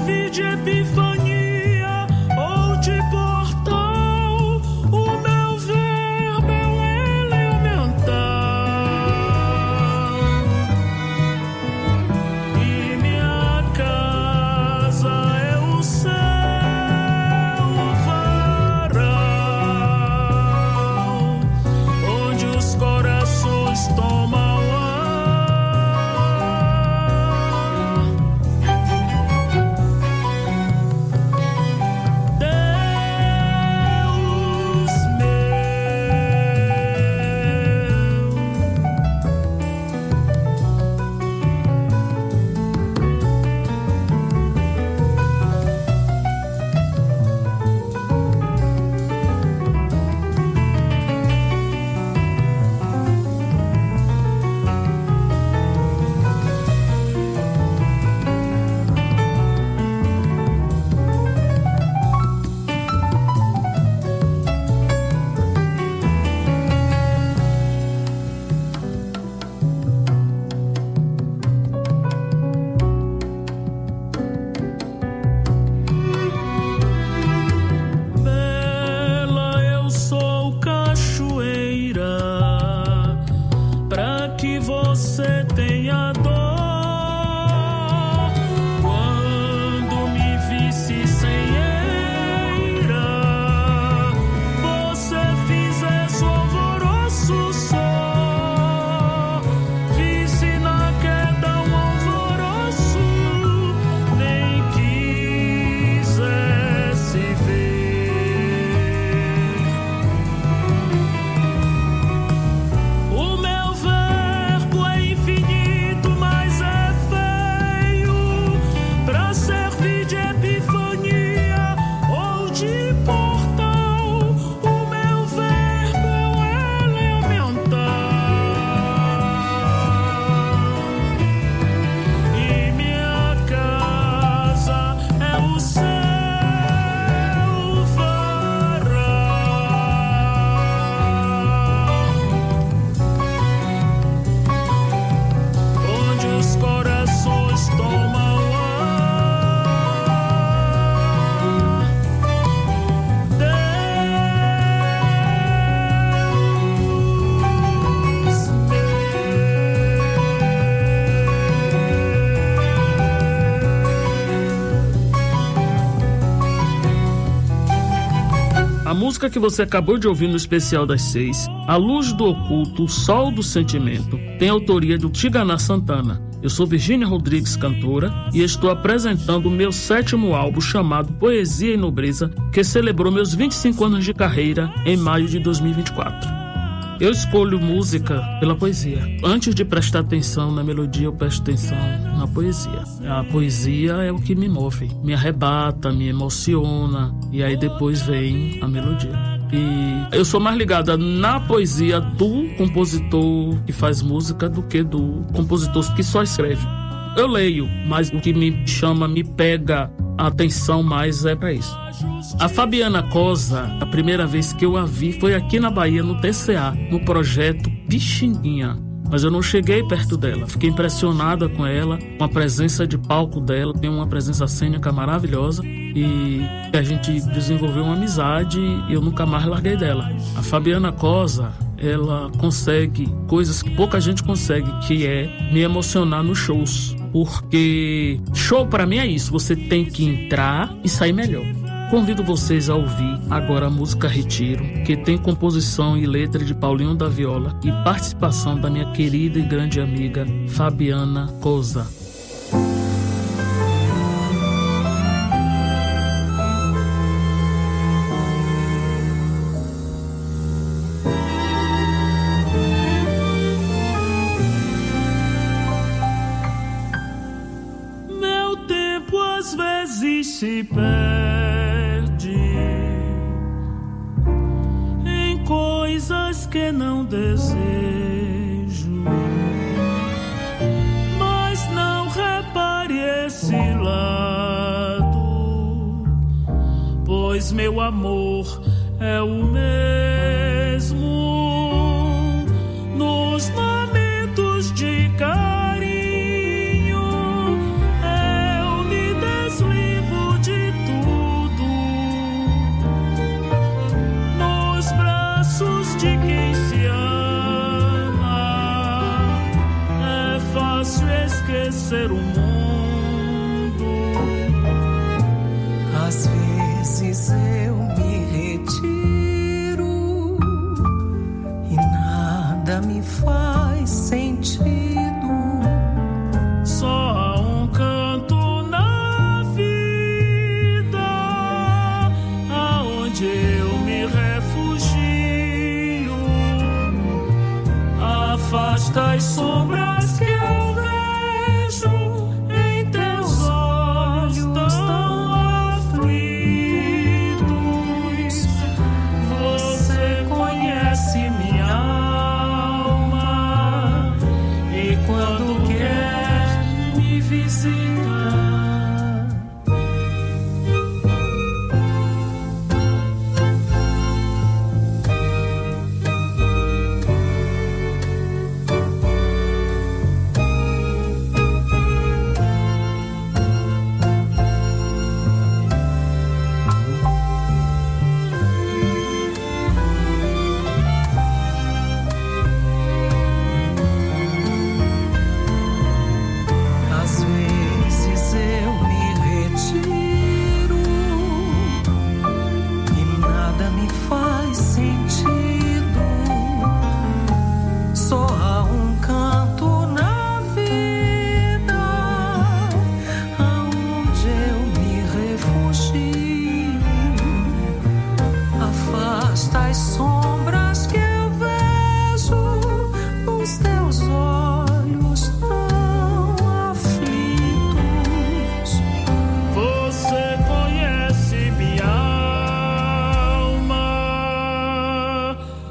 serve de epifania ou de portal, o meu verbo é o elementar. E minha casa é o céu varal, onde os corações tomam você tenha dor. Quando me visse sem eira, você fizesse o alvoroço só. Visse na queda um alvoroço, nem quisesse ver. O meu verbo é infinito, mas é feio pra servir de epifania ou de portal. O meu verbo é elementar. E minha casa é o céu varal, onde os corações tomam ar. Deus A música que você acabou de ouvir no Especial das 6, A Luz do Oculto, o Sol do Sentimento, tem autoria do Tigana Santana. Eu sou Virgínia Rodrigues, cantora, e estou apresentando o meu 7º álbum chamado Poesia e Nobreza, que celebrou meus 25 anos de carreira em maio de 2024. Eu escolho música pela poesia. Antes de prestar atenção na melodia, eu presto atenção na poesia. A poesia é o que me move, me arrebata, me emociona, e aí depois vem a melodia. E eu sou mais ligada na poesia do compositor que faz música do que do compositor que só escreve. Eu leio, mas o que me chama, me pega a atenção mais é para isso. A Fabiana Cosa, a primeira vez que eu a vi foi aqui na Bahia, no TCA, no projeto Pixinguinha. Mas eu não cheguei perto dela, fiquei impressionada com ela, com a presença de palco dela, tem uma presença cênica maravilhosa e a gente desenvolveu uma amizade e eu nunca mais larguei dela. A Fabiana Cosa, ela consegue coisas que pouca gente consegue, que é me emocionar nos shows, porque show pra mim é isso, você tem que entrar e sair melhor. Convido vocês a ouvir agora a música Retiro, que tem composição e letra de Paulinho da Viola e participação da minha querida e grande amiga Fabiana Cosa. Meu tempo às vezes se perde em coisas que não desejo, mas não repare esse lado, pois meu amor é o mesmo nos momentos de carinho. Eu me desligo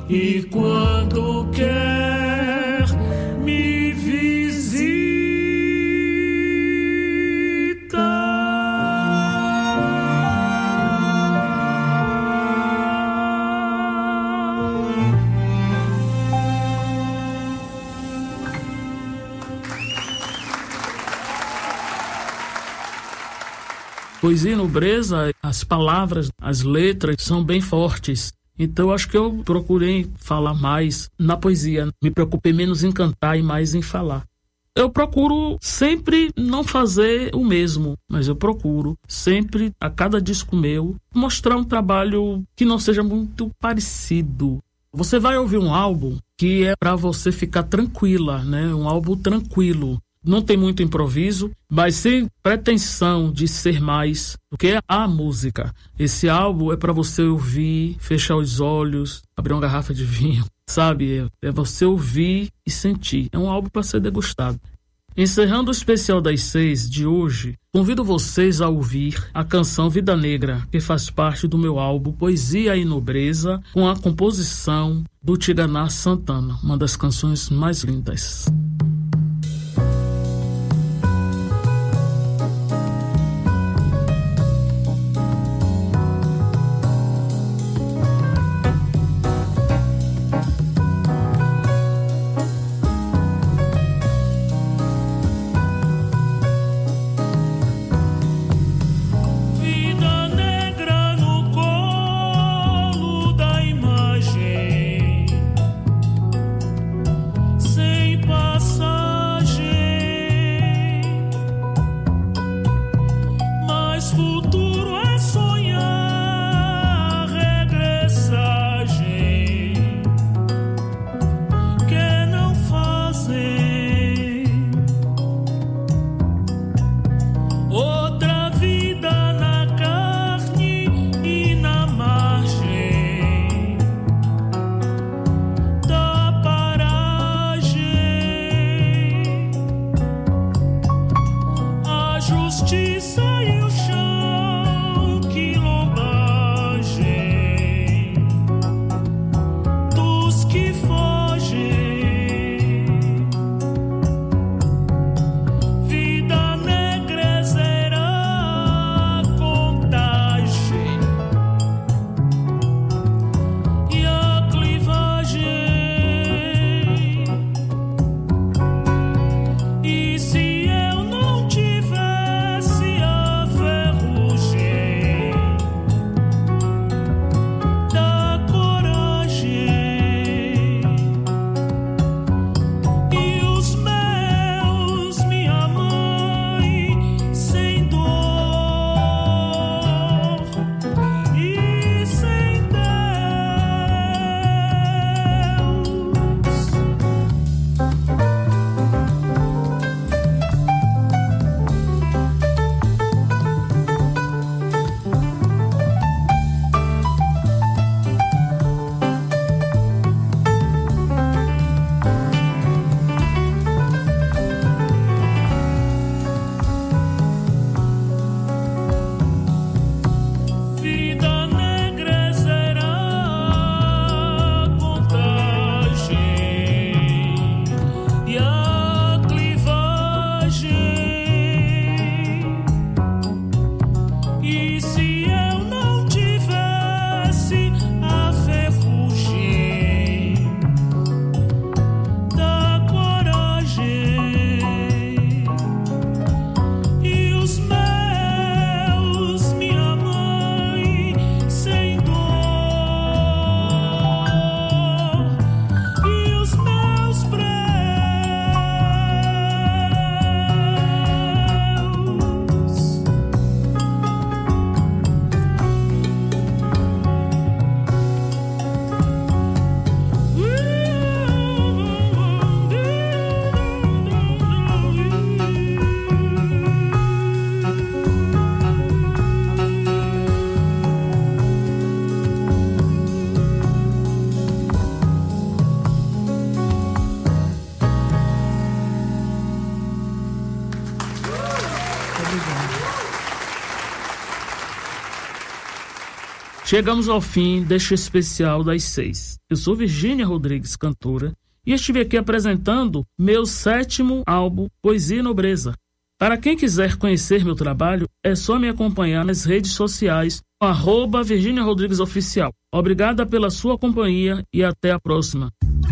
e quando quer me visita. Poesia e nobreza, as palavras, as letras são bem fortes. Então, acho que eu procurei falar mais na poesia. Me preocupei menos em cantar e mais em falar. Eu procuro sempre não fazer o mesmo, mas eu procuro sempre, a cada disco meu, mostrar um trabalho que não seja muito parecido. Você vai ouvir um álbum que é para você ficar tranquila, né? Um álbum tranquilo. Não tem muito improviso, mas sem pretensão de ser mais do que a música. Esse álbum é para você ouvir, fechar os olhos, abrir uma garrafa de vinho, sabe? É você ouvir e sentir. É um álbum para ser degustado. Encerrando o especial das 6 de hoje, convido vocês a ouvir a canção Vida Negra, que faz parte do meu álbum Poesia e Nobreza, com a composição do Tiganá Santana, uma das canções mais lindas. Justiça e o chão. Chegamos ao fim deste especial das 6. Eu sou Virgínia Rodrigues, cantora, e estive aqui apresentando meu 7º álbum, Poesia e Nobreza. Para quem quiser conhecer meu trabalho, é só me acompanhar nas redes sociais, @Virgínia Rodrigues Oficial. Obrigada pela sua companhia e até a próxima.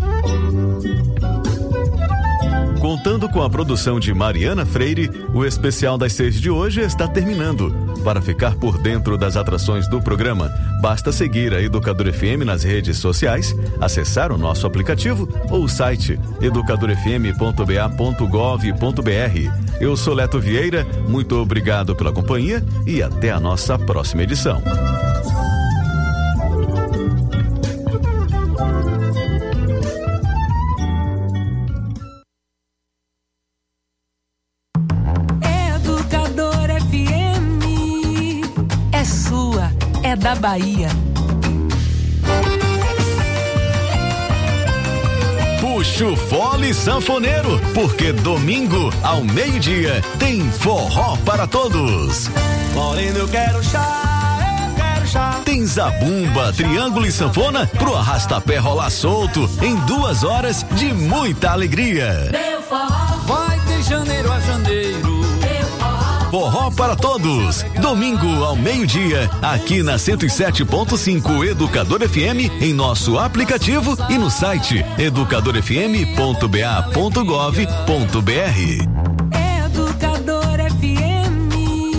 Contando com a produção de Mariana Freire, o especial das 6 de hoje está terminando. Para ficar por dentro das atrações do programa, basta seguir a Educador FM nas redes sociais, acessar o nosso aplicativo ou o site educadorfm.ba.gov.br. Eu sou Leto Vieira, muito obrigado pela companhia e até a nossa próxima edição. É da Bahia. Puxa o fole sanfoneiro, porque domingo ao meio-dia tem forró para todos. Moreno, eu quero chá. Tem zabumba, triângulo e sanfona pro arrastapé rolar solto em 2 horas de muita alegria. Meu forró vai de janeiro a janeiro. Forró para todos, domingo ao meio-dia, aqui na 107.5 Educador FM, em nosso aplicativo e no site educadorfm.ba.gov.br. Educador FM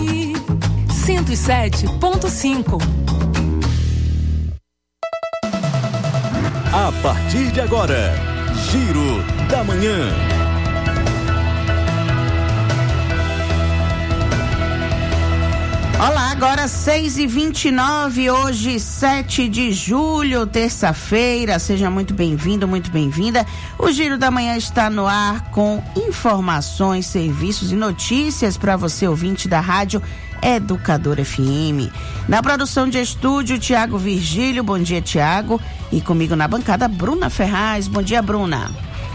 107.5. A partir de agora, Giro da Manhã. Olá, agora 6h29, hoje 7 de julho, terça-feira. Seja muito bem-vindo, muito bem-vinda. O Giro da Manhã está no ar com informações, serviços e notícias para você, ouvinte da Rádio Educador FM. Na produção de estúdio, Tiago Virgílio. Bom dia, Tiago. E comigo na bancada, Bruna Ferraz. Bom dia, Bruna.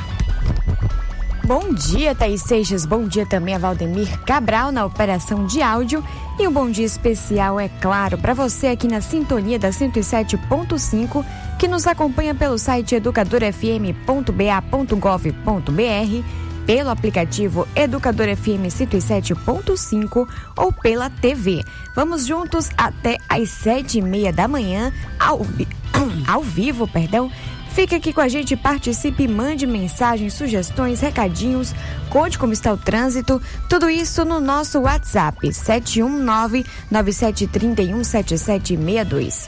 Bom dia, Thaís Seixas. Bom dia também a Valdemir Cabral na operação de áudio. E um bom dia especial, é claro, para você aqui na sintonia da 107.5, que nos acompanha pelo site educadorfm.ba.gov.br, pelo aplicativo Educador FM 107.5 ou pela TV. Vamos juntos até às 7h30 da manhã, ao vivo. Fique aqui com a gente, participe, mande mensagens, sugestões, recadinhos, conte como está o trânsito, tudo isso no nosso WhatsApp, 719-9731-7762,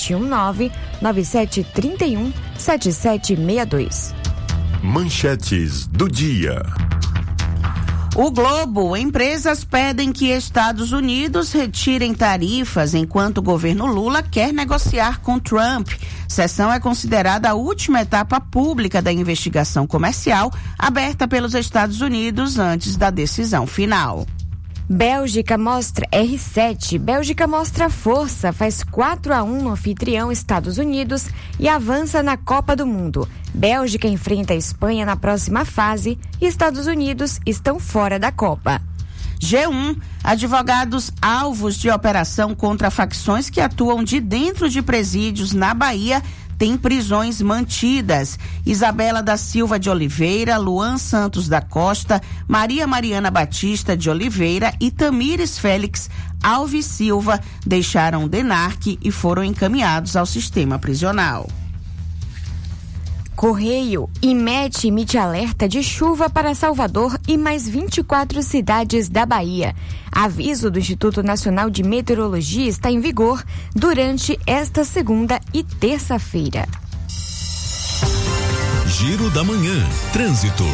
719-9731-7762. Manchetes do dia. O Globo, empresas pedem que Estados Unidos retirem tarifas enquanto o governo Lula quer negociar com Trump. Sessão é considerada a última etapa pública da investigação comercial aberta pelos Estados Unidos antes da decisão final. Bélgica mostra R7. Bélgica mostra força, faz 4-1 no anfitrião Estados Unidos e avança na Copa do Mundo. Bélgica enfrenta a Espanha na próxima fase e Estados Unidos estão fora da Copa. G1. Advogados alvos de operação contra facções que atuam de dentro de presídios na Bahia têm prisões mantidas. Isabela da Silva de Oliveira, Luan Santos da Costa, Maria Mariana Batista de Oliveira e Tamires Félix Alves Silva deixaram o DENARC e foram encaminhados ao sistema prisional. Correio, IMET emite alerta de chuva para Salvador e mais 24 cidades da Bahia. Aviso do Instituto Nacional de Meteorologia está em vigor durante esta segunda e terça-feira. Giro da Manhã, trânsito.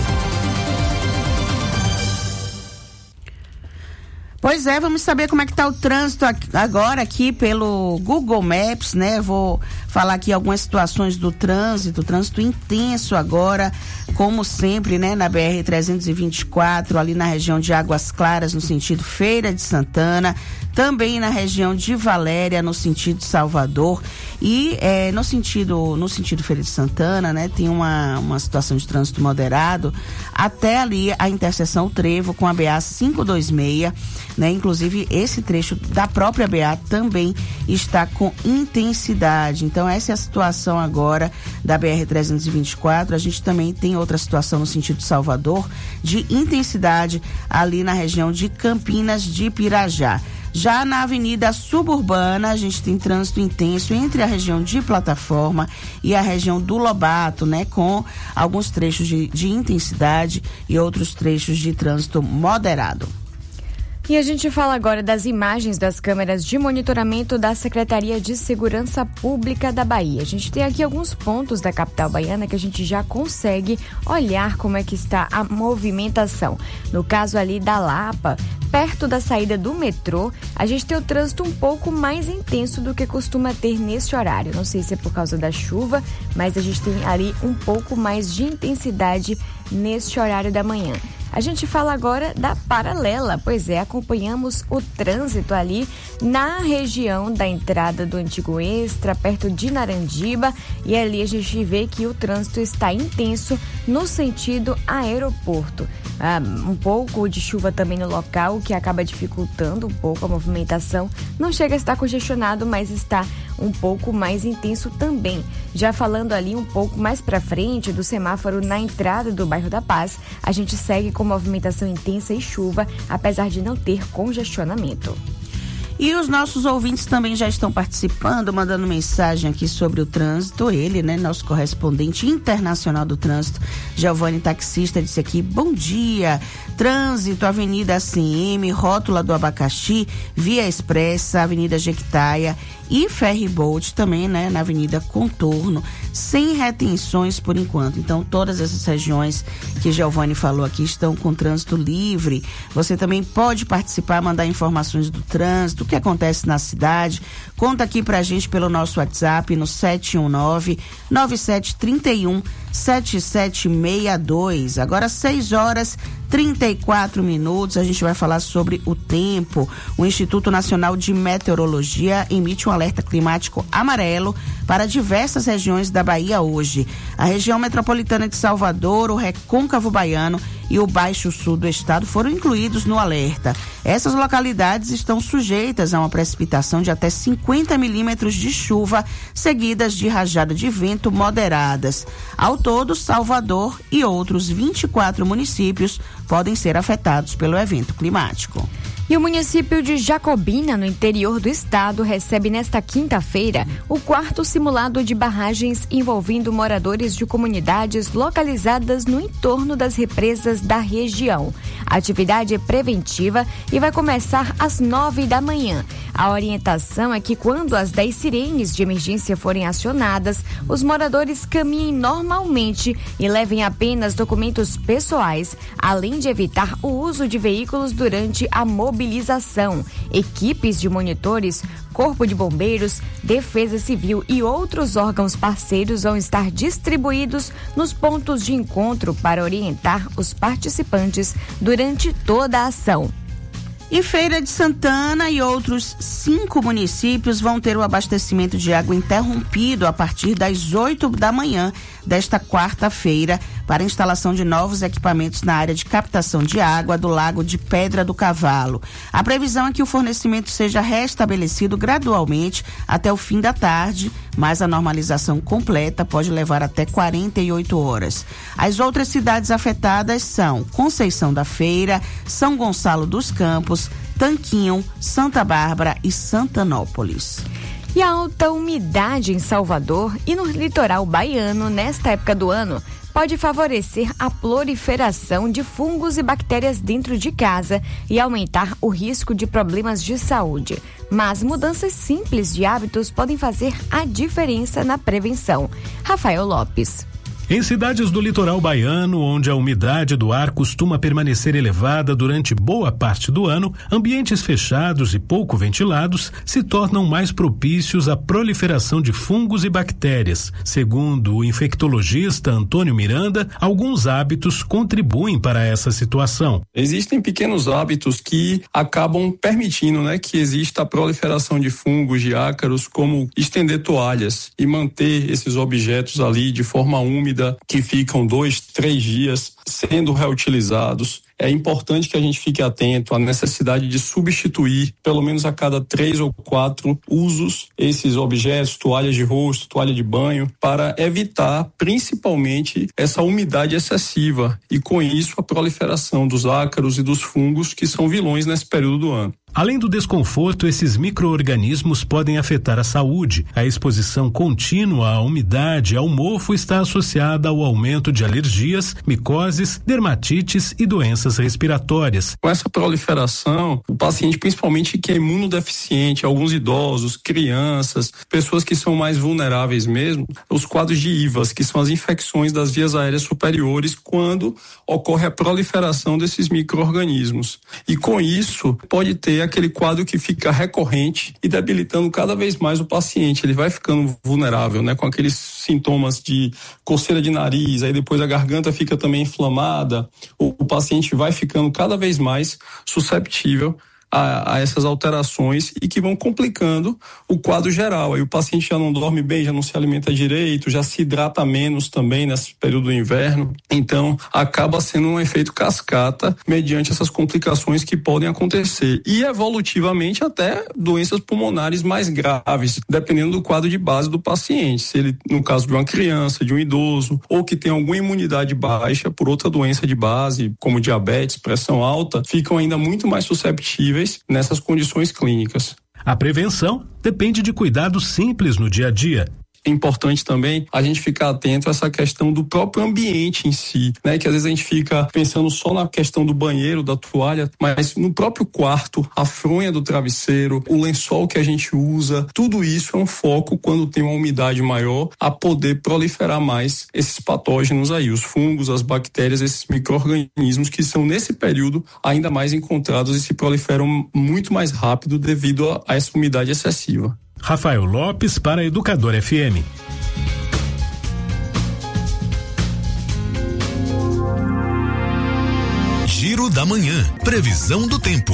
Pois é, vamos saber como é que está o trânsito agora aqui pelo Google Maps, né? Vou falar aqui algumas situações do trânsito intenso agora, como sempre, né? Na BR-324, ali na região de Águas Claras, no sentido Feira de Santana. também na região de Valéria, no sentido de Salvador, e no sentido Feira de Santana, né, tem uma situação de trânsito moderado até ali a interseção Trevo com a BA 526, né, inclusive esse trecho da própria BA também está com intensidade. Então essa é a situação agora da BR-324. A gente também tem outra situação no sentido de Salvador, de intensidade ali na região de Campinas de Pirajá. Já na Avenida Suburbana, a gente tem trânsito intenso entre a região de Plataforma e a região do Lobato, né? Com alguns trechos de intensidade e outros trechos de trânsito moderado. E a gente fala agora das imagens das câmeras de monitoramento da Secretaria de Segurança Pública da Bahia. A gente tem aqui alguns pontos da capital baiana que a gente já consegue olhar como é que está a movimentação. No caso ali da Lapa, perto da saída do metrô, a gente tem o trânsito um pouco mais intenso do que costuma ter nesse horário. Não sei se é por causa da chuva, mas a gente tem ali um pouco mais de intensidade neste horário da manhã. A gente fala agora da Paralela, pois é, acompanhamos o trânsito ali na região da entrada do Antigo Extra, perto de Narandiba, e ali a gente vê que o trânsito está intenso no sentido aeroporto. Um pouco de chuva também no local, o que acaba dificultando um pouco a movimentação. Não chega a estar congestionado, mas está um pouco mais intenso também. Já falando ali um pouco mais para frente do semáforo na entrada do bairro da Paz, a gente segue com movimentação intensa e chuva, apesar de não ter congestionamento. E os nossos ouvintes também já estão participando, mandando mensagem aqui sobre o trânsito. Ele, né, nosso correspondente internacional do trânsito, Giovanni Taxista, disse aqui: bom dia, trânsito, Avenida ACM, Rótula do Abacaxi, Via Expressa, Avenida Jequitaia e Ferryboat também, né, na Avenida Contorno, sem retenções por enquanto. Então, todas essas regiões que Giovanni falou aqui estão com trânsito livre. Você também pode participar, mandar informações do trânsito, o que acontece na cidade. Conta aqui pra gente pelo nosso WhatsApp no 719-9731-7762. Agora 6h34. A gente vai falar sobre o tempo. O Instituto Nacional de Meteorologia emite um alerta climático amarelo para diversas regiões da Bahia hoje. A região metropolitana de Salvador, o Recôncavo Baiano e o Baixo Sul do estado foram incluídos no alerta. Essas localidades estão sujeitas a uma precipitação de até 50 milímetros de chuva, seguidas de rajada de vento moderadas. Ao todo, Salvador e outros 24 municípios podem ser afetados pelo evento climático. E o município de Jacobina, no interior do estado, recebe nesta quinta-feira o 4º simulado de barragens envolvendo moradores de comunidades localizadas no entorno das represas da região. A atividade é preventiva e vai começar às 9 da manhã. A orientação é que quando as 10 sirenes de emergência forem acionadas, os moradores caminhem normalmente e levem apenas documentos pessoais, além de evitar o uso de veículos durante a mobilização. Equipes de monitores, Corpo de Bombeiros, Defesa Civil e outros órgãos parceiros vão estar distribuídos nos pontos de encontro para orientar os participantes durante toda a ação. E Feira de Santana e outros 5 municípios vão ter o abastecimento de água interrompido a partir das 8 da manhã desta quarta-feira para a instalação de novos equipamentos na área de captação de água do Lago de Pedra do Cavalo. A previsão é que o fornecimento seja restabelecido gradualmente até o fim da tarde, mas a normalização completa pode levar até 48 horas. As outras cidades afetadas são Conceição da Feira, São Gonçalo dos Campos, Tanquinho, Santa Bárbara e Santanópolis. E a alta umidade em Salvador e no litoral baiano nesta época do ano pode favorecer a proliferação de fungos e bactérias dentro de casa e aumentar o risco de problemas de saúde. Mas mudanças simples de hábitos podem fazer a diferença na prevenção. Rafael Lopes. Em cidades do litoral baiano, onde a umidade do ar costuma permanecer elevada durante boa parte do ano, ambientes fechados e pouco ventilados se tornam mais propícios à proliferação de fungos e bactérias. Segundo o infectologista Antônio Miranda, alguns hábitos contribuem para essa situação. Existem pequenos hábitos que acabam permitindo, que exista a proliferação de fungos, de ácaros, como estender toalhas e manter esses objetos ali de forma úmida, que ficam 2-3 dias sendo reutilizados. É importante que a gente fique atento à necessidade de substituir, pelo menos a cada 3 ou 4 usos, esses objetos, toalhas de rosto, toalha de banho, para evitar principalmente essa umidade excessiva e, com isso, a proliferação dos ácaros e dos fungos, que são vilões nesse período do ano. Além do desconforto, esses micro-organismos podem afetar a saúde. A exposição contínua à umidade e ao mofo está associada ao aumento de alergias, micoses, dermatites e doenças respiratórias. Com essa proliferação, o paciente, principalmente que é imunodeficiente, alguns idosos, crianças, pessoas que são mais vulneráveis mesmo, os quadros de IVAs, que são as infecções das vias aéreas superiores, quando ocorre a proliferação desses micro-organismos. E com isso, pode ter aquele quadro que fica recorrente e debilitando cada vez mais o paciente. Ele vai ficando vulnerável, com aqueles sintomas de coceira de nariz, aí depois a garganta fica também inflamada, o paciente vai ficando cada vez mais susceptível a essas alterações e que vão complicando o quadro geral. Aí o paciente já não dorme bem, já não se alimenta direito, já se hidrata menos também nesse período do inverno. Então, acaba sendo um efeito cascata mediante essas complicações que podem acontecer. E evolutivamente até doenças pulmonares mais graves, dependendo do quadro de base do paciente. Se ele, no caso de uma criança, de um idoso, ou que tem alguma imunidade baixa por outra doença de base, como diabetes, pressão alta, ficam ainda muito mais susceptíveis nessas condições clínicas. A prevenção depende de cuidados simples no dia a dia. É importante também a gente ficar atento a essa questão do próprio ambiente em si, que às vezes a gente fica pensando só na questão do banheiro, da toalha, mas no próprio quarto, a fronha do travesseiro, o lençol que a gente usa, tudo isso é um foco quando tem uma umidade maior a poder proliferar mais esses patógenos aí, os fungos, as bactérias, esses micro-organismos que são nesse período ainda mais encontrados e se proliferam muito mais rápido devido a essa umidade excessiva. Rafael Lopes para Educador FM. Giro da Manhã. Previsão do tempo.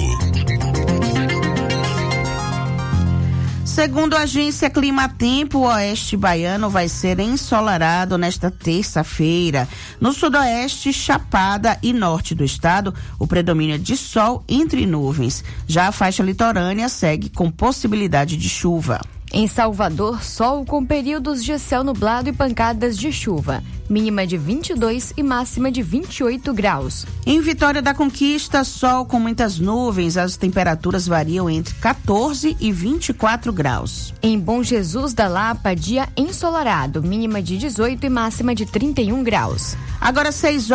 Segundo a agência Climatempo, o oeste baiano vai ser ensolarado nesta terça-feira. No sudoeste, Chapada e norte do estado, o predomínio é de sol entre nuvens. Já a faixa litorânea segue com possibilidade de chuva. Em Salvador, sol com períodos de céu nublado e pancadas de chuva. Mínima de 22 e máxima de 28 graus. Em Vitória da Conquista, sol com muitas nuvens. As temperaturas variam entre 14 e 24 graus. Em Bom Jesus da Lapa, dia ensolarado. Mínima de 18 e máxima de 31 graus. Agora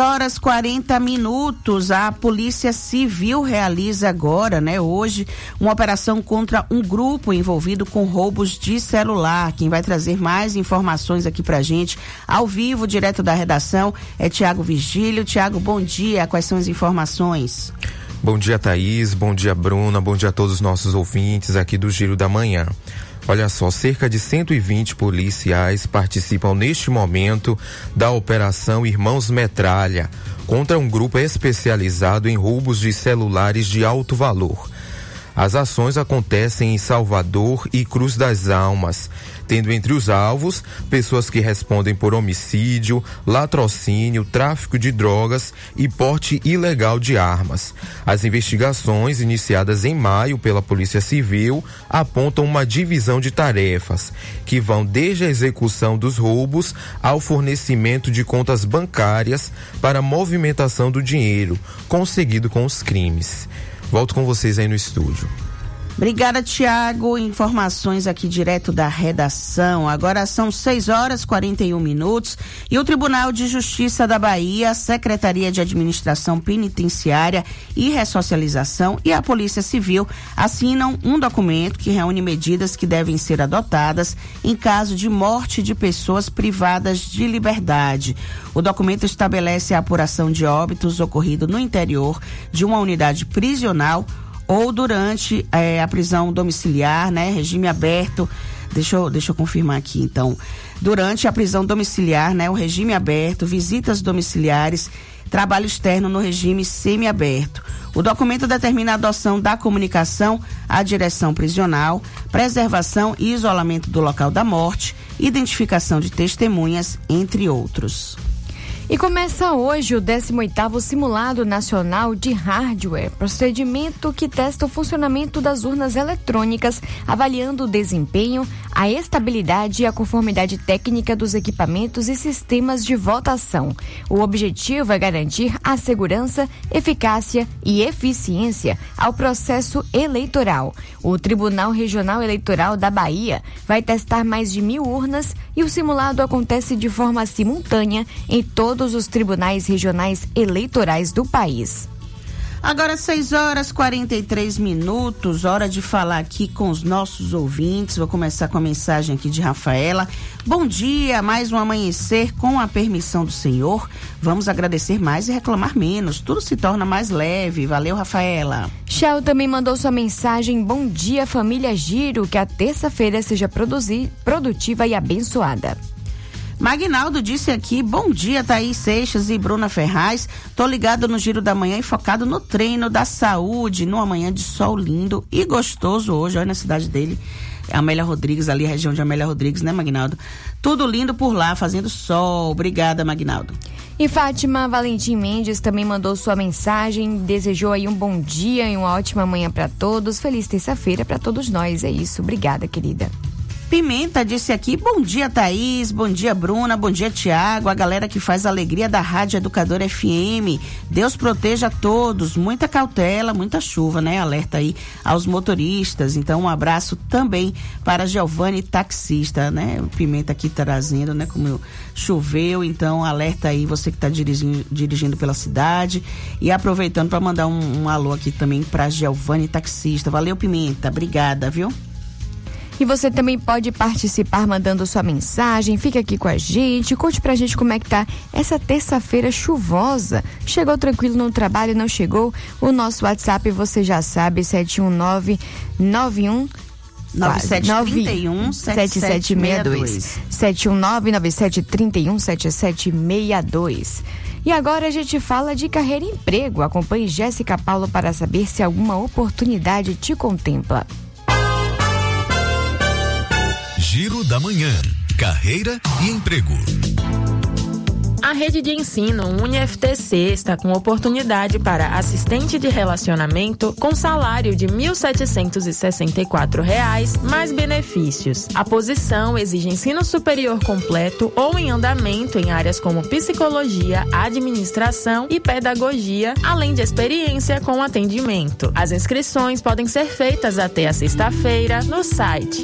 6h40. A Polícia Civil realiza agora, hoje, uma operação contra um grupo envolvido com roubos de celular. Quem vai trazer mais informações aqui pra gente, ao vivo, direto da redação, é Tiago Vigílio. Tiago, bom dia. Quais são as informações? Bom dia, Thaís. Bom dia, Bruna. Bom dia a todos os nossos ouvintes aqui do Giro da Manhã. Olha só, cerca de 120 policiais participam neste momento da Operação Irmãos Metralha contra um grupo especializado em roubos de celulares de alto valor. As ações acontecem em Salvador e Cruz das Almas, tendo entre os alvos pessoas que respondem por homicídio, latrocínio, tráfico de drogas e porte ilegal de armas. As investigações, iniciadas em maio pela Polícia Civil, apontam uma divisão de tarefas, que vão desde a execução dos roubos ao fornecimento de contas bancárias para a movimentação do dinheiro conseguido com os crimes. Volto com vocês aí no estúdio. Obrigada, Tiago. Informações aqui direto da redação. Agora são 6h41 e o Tribunal de Justiça da Bahia, a Secretaria de Administração Penitenciária e Ressocialização e a Polícia Civil assinam um documento que reúne medidas que devem ser adotadas em caso de morte de pessoas privadas de liberdade. O documento estabelece a apuração de óbitos ocorrido no interior de uma unidade prisional ou durante a prisão domiciliar, né? Regime aberto. Deixa eu confirmar aqui, então. Durante a prisão domiciliar, né? O regime aberto, visitas domiciliares, trabalho externo no regime semiaberto. O documento determina a adoção da comunicação à direção prisional, preservação e isolamento do local da morte, identificação de testemunhas, entre outros. E começa hoje o 18º Simulado Nacional de Hardware, procedimento que testa o funcionamento das urnas eletrônicas, avaliando o desempenho, a estabilidade e a conformidade técnica dos equipamentos e sistemas de votação. O objetivo é garantir a segurança, eficácia e eficiência ao processo eleitoral. O Tribunal Regional Eleitoral da Bahia vai testar mais de 1.000 urnas e o simulado acontece de forma simultânea em todos os tribunais regionais eleitorais do país. Agora 6h43, hora de falar aqui com os nossos ouvintes. Vou começar com a mensagem aqui de Rafaela. Bom dia, mais um amanhecer com a permissão do Senhor. Vamos agradecer mais e reclamar menos. Tudo se torna mais leve. Valeu, Rafaela. Shell também mandou sua mensagem. Bom dia, família Giro. Que a terça-feira seja produtiva e abençoada. Magnaldo disse aqui, bom dia, Thaís Seixas e Bruna Ferraz. Tô ligado no Giro da Manhã e focado no treino da saúde, numa manhã de sol lindo e gostoso hoje. Olha na cidade dele, Amélia Rodrigues, ali a região de Amélia Rodrigues, né, Magnaldo? Tudo lindo por lá, fazendo sol. Obrigada, Magnaldo. E Fátima Valentim Mendes também mandou sua mensagem, desejou aí um bom dia e uma ótima manhã para todos. Feliz terça-feira para todos nós, é isso. Obrigada, querida. Pimenta disse aqui, bom dia Thaís, bom dia Bruna, bom dia Tiago, a galera que faz a alegria da Rádio Educadora FM. Deus proteja a todos, muita cautela, muita chuva, né? Alerta aí aos motoristas. Então um abraço também para Giovanni, taxista, né? O Pimenta aqui trazendo, né? Como choveu, então alerta aí você que está dirigindo pela cidade. E aproveitando para mandar um alô aqui também para Giovanni, taxista. Valeu, Pimenta, obrigada, viu? E você também pode participar mandando sua mensagem, fica aqui com a gente, conte pra gente como é que tá essa terça-feira chuvosa. Chegou tranquilo no trabalho, não chegou? O nosso WhatsApp você já sabe, 719-91... 9731-7762. 719-9731-7762. E agora a gente fala de carreira e emprego. Acompanhe Jéssica Paulo para saber se alguma oportunidade te contempla. Giro da Manhã. Carreira e emprego. A rede de ensino UniFTC está com oportunidade para assistente de relacionamento com salário de R$ 1.764, mais benefícios. A posição exige ensino superior completo ou em andamento em áreas como psicologia, administração e pedagogia, além de experiência com atendimento. As inscrições podem ser feitas até a sexta-feira no site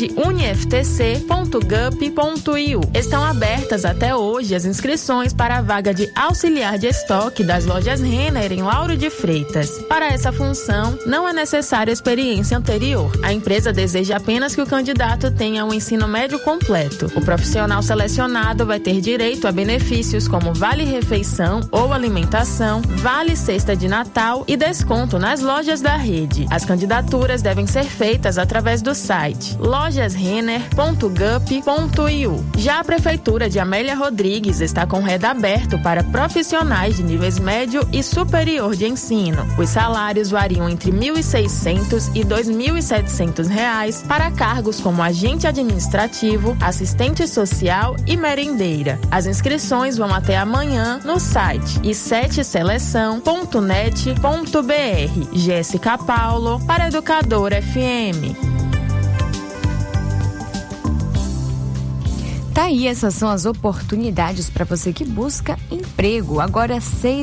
redeuniftc.gup.iu. Estão abertas até hoje as inscrições para a vaga de auxiliar de estoque das lojas Renner em Lauro de Freitas. Para essa função, não é necessária experiência anterior. A empresa deseja apenas que o candidato tenha um ensino médio completo. O profissional selecionado vai ter direito a benefícios como vale-refeição ou alimentação, vale-cesta de Natal e desconto nas lojas da rede. As candidaturas devem ser feitas através do site lojasrenner.gup.iu. Já a Prefeitura de Amélia Rodrigues está com reda aberto para profissionais de níveis médio e superior de ensino. Os salários variam entre R$ 1.600 e R$ 2.700 para cargos como agente administrativo, assistente social e merendeira. As inscrições vão até amanhã no site i7seleção.net.br. Jéssica Paulo para Educadora FM. Tá aí, essas são as oportunidades para você que busca emprego. Agora,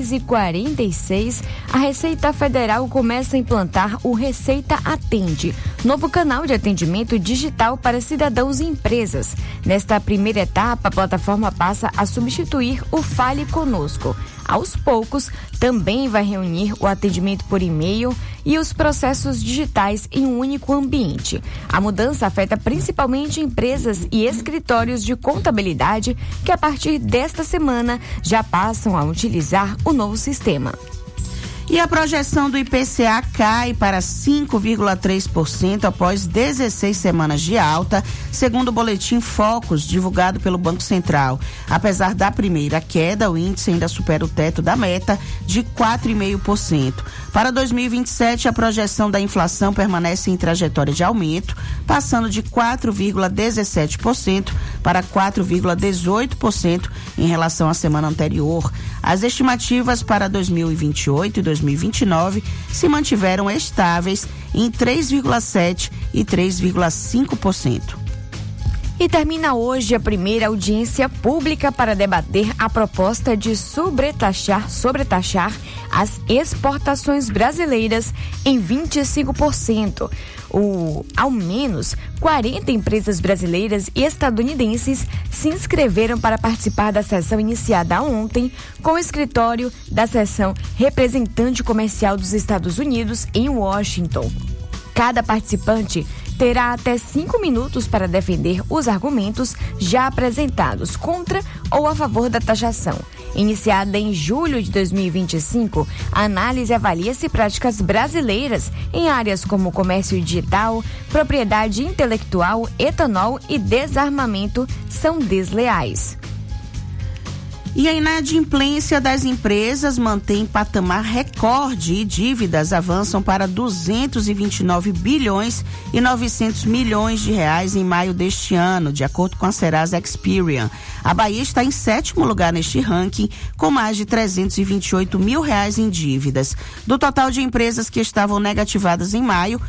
6h46, a Receita Federal começa a implantar o Receita Atende, novo canal de atendimento digital para cidadãos e empresas. Nesta primeira etapa, a plataforma passa a substituir o Fale Conosco. Aos poucos, também vai reunir o atendimento por e-mail e os processos digitais em um único ambiente. A mudança afeta principalmente empresas e escritórios de contabilidade que, a partir desta semana, já passam a utilizar o novo sistema. E a projeção do IPCA cai para 5,3% após 16 semanas de alta, segundo o boletim Focus, divulgado pelo Banco Central. Apesar da primeira queda, o índice ainda supera o teto da meta de 4,5%. Para 2027, a projeção da inflação permanece em trajetória de aumento, passando de 4,17% para 4,18% em relação à semana anterior. As estimativas para 2028 e 2029 se mantiveram estáveis em 3,7% e 3,5%. E termina hoje a primeira audiência pública para debater a proposta de sobretaxar as exportações brasileiras em 25%. Ao menos 40 empresas brasileiras e estadunidenses se inscreveram para participar da sessão iniciada ontem com o escritório da seção representante comercial dos Estados Unidos em Washington. Cada participante terá até 5 minutos para defender os argumentos já apresentados contra ou a favor da taxação. Iniciada em julho de 2025, a análise avalia se práticas brasileiras em áreas como comércio digital, propriedade intelectual, etanol e desarmamento são desleais. E a inadimplência das empresas mantém patamar recorde e dívidas avançam para 229 bilhões e 900 milhões de reais em maio deste ano, de acordo com a Serasa Experian. A Bahia está em 7º lugar neste ranking, com mais de 328 mil reais em dívidas. Do total de empresas que estavam negativadas em maio,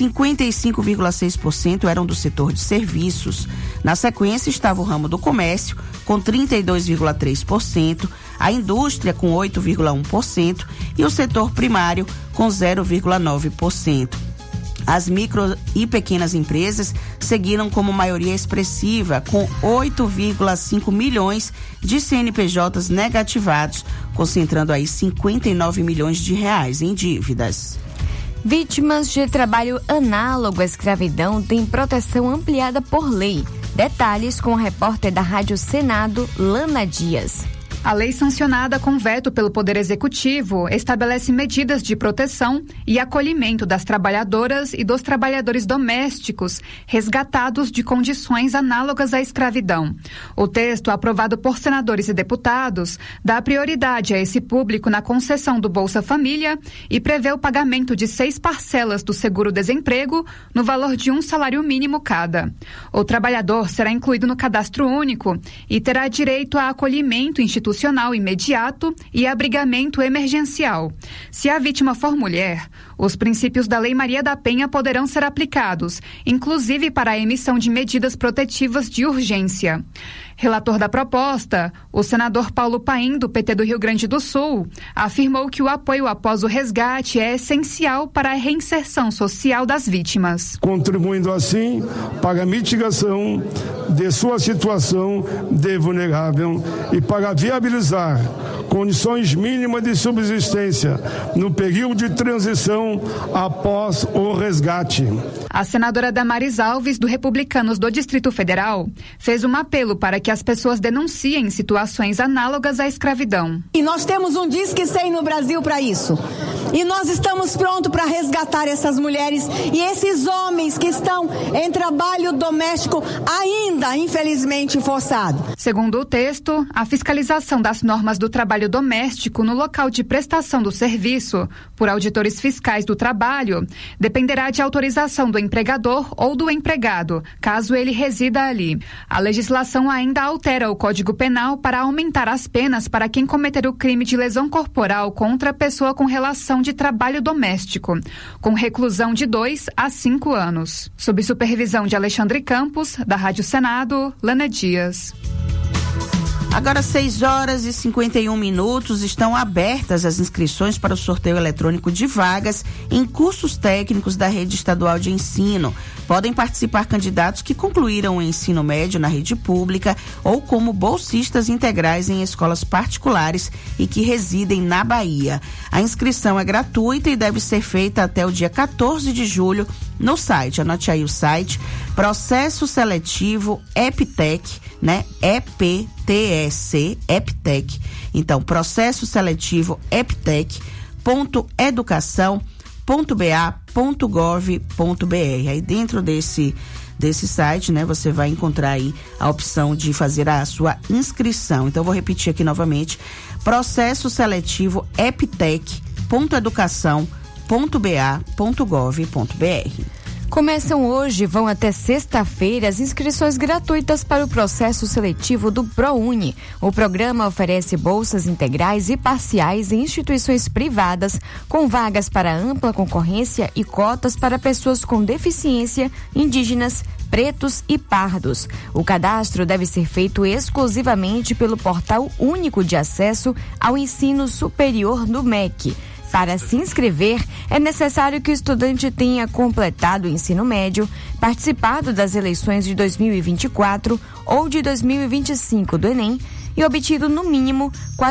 55,6% eram do setor de serviços. Na sequência estava o ramo do comércio, com 32,3%, a indústria com 8,1% e o setor primário com 0,9%. As micro e pequenas empresas seguiram como maioria expressiva, com 8,5 milhões de CNPJs negativados, concentrando aí 59 milhões de reais em dívidas. Vítimas de trabalho análogo à escravidão têm proteção ampliada por lei. Detalhes com a repórter da Rádio Senado, Lana Dias. A lei sancionada com veto pelo Poder Executivo estabelece medidas de proteção e acolhimento das trabalhadoras e dos trabalhadores domésticos resgatados de condições análogas à escravidão. O texto, aprovado por senadores e deputados, dá prioridade a esse público na concessão do Bolsa Família e prevê o pagamento de 6 parcelas do seguro-desemprego no valor de 1 salário mínimo cada. O trabalhador será incluído no cadastro único e terá direito a acolhimento institucional imediato e abrigamento emergencial. Se a vítima for mulher, os princípios da Lei Maria da Penha poderão ser aplicados, inclusive para a emissão de medidas protetivas de urgência. Relator da proposta, o senador Paulo Paim, do PT do Rio Grande do Sul, afirmou que o apoio após o resgate é essencial para a reinserção social das vítimas. Contribuindo assim para a mitigação de sua situação de vulnerável e para viabilizar condições mínimas de subsistência no período de transição após o resgate. A senadora Damares Alves, do Republicanos do Distrito Federal, fez um apelo para que as pessoas denunciem situações análogas à escravidão. E nós temos um Disque 100 no Brasil para isso. E nós estamos prontos para resgatar essas mulheres e esses homens que estão em trabalho doméstico ainda, infelizmente, forçado. Segundo o texto, a fiscalização das normas do trabalho doméstico no local de prestação do serviço por auditores fiscais do trabalho dependerá de autorização do empregador ou do empregado, caso ele resida ali. A legislação ainda altera o Código Penal para aumentar as penas para quem cometer o crime de lesão corporal contra a pessoa com relação de trabalho doméstico, com reclusão de 2 a 5 anos. Sob supervisão de Alexandre Campos, da Rádio Senado, Lana Dias. Agora 6h51, estão abertas as inscrições para o sorteio eletrônico de vagas em cursos técnicos da rede estadual de ensino. Podem participar candidatos que concluíram o ensino médio na rede pública ou como bolsistas integrais em escolas particulares e que residem na Bahia. A inscrição é gratuita e deve ser feita até o dia 14 de julho no site. Anote aí o site: Processo Seletivo EPTEC, né? EPTEC, EPTEC. Então, Processo Seletivo EPTEC.educação.ba.gov.br. Aí dentro desse site, né, você vai encontrar aí a opção de fazer a sua inscrição. Então, eu vou repetir aqui novamente: Processo Seletivo EPTEC.educação.ba.gov.br. Começam hoje e vão até sexta-feira as inscrições gratuitas para o processo seletivo do ProUni. O programa oferece bolsas integrais e parciais em instituições privadas, com vagas para ampla concorrência e cotas para pessoas com deficiência, indígenas, pretos e pardos. O cadastro deve ser feito exclusivamente pelo Portal Único de Acesso ao Ensino Superior do MEC. Para se inscrever, é necessário que o estudante tenha completado o ensino médio, participado das eleições de 2024 ou de 2025 do Enem e obtido no mínimo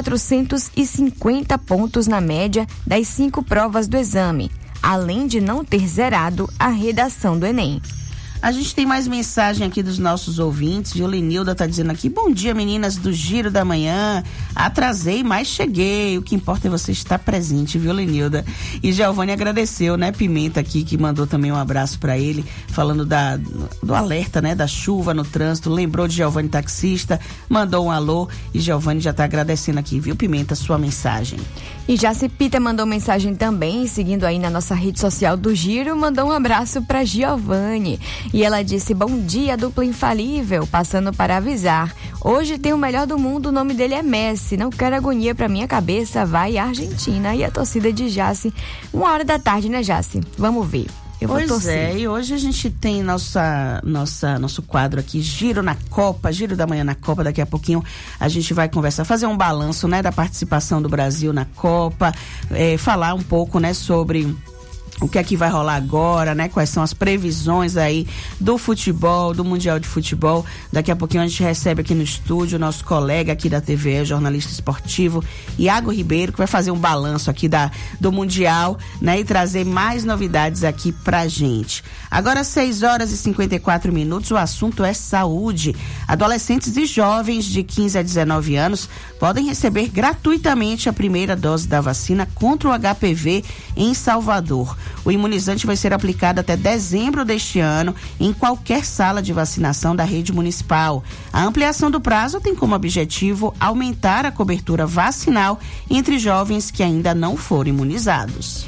450 pontos na média das 5 provas do exame, além de não ter zerado a redação do Enem. A gente tem mais mensagem aqui dos nossos ouvintes. Violinilda tá dizendo aqui: bom dia, meninas do Giro da Manhã. Atrasei, mas cheguei. O que importa é você estar presente, Violinilda. E Giovanni agradeceu, né? Pimenta aqui, que mandou também um abraço para ele, falando do alerta, né? Da chuva no trânsito. Lembrou de Giovanni taxista, mandou um alô. E Giovanni já tá agradecendo aqui, viu, Pimenta, sua mensagem. E Jaci Pita mandou mensagem também, seguindo aí na nossa rede social do Giro, mandou um abraço para Giovanni. E ela disse: bom dia, dupla infalível, passando para avisar. Hoje tem o melhor do mundo, o nome dele é Messi. Não quero agonia pra minha cabeça, vai Argentina. E a torcida de Jaci, 1h da tarde, né, Jaci? Vamos ver. Pois é, e hoje a gente tem nosso quadro aqui, Giro na Copa, Giro da Manhã na Copa. Daqui a pouquinho a gente vai conversar, fazer um balanço, né, da participação do Brasil na Copa, falar um pouco, né, sobre o que é que vai rolar agora, né? Quais são as previsões aí do futebol, do Mundial de Futebol. Daqui a pouquinho a gente recebe aqui no estúdio o nosso colega aqui da TVE, jornalista esportivo, Iago Ribeiro, que vai fazer um balanço aqui do Mundial, né? E trazer mais novidades aqui pra gente. Agora 6h54, o assunto é saúde. Adolescentes e jovens de 15 a 19 anos podem receber gratuitamente a primeira dose da vacina contra o HPV em Salvador. O imunizante vai ser aplicado até dezembro deste ano em qualquer sala de vacinação da rede municipal. A ampliação do prazo tem como objetivo aumentar a cobertura vacinal entre jovens que ainda não foram imunizados.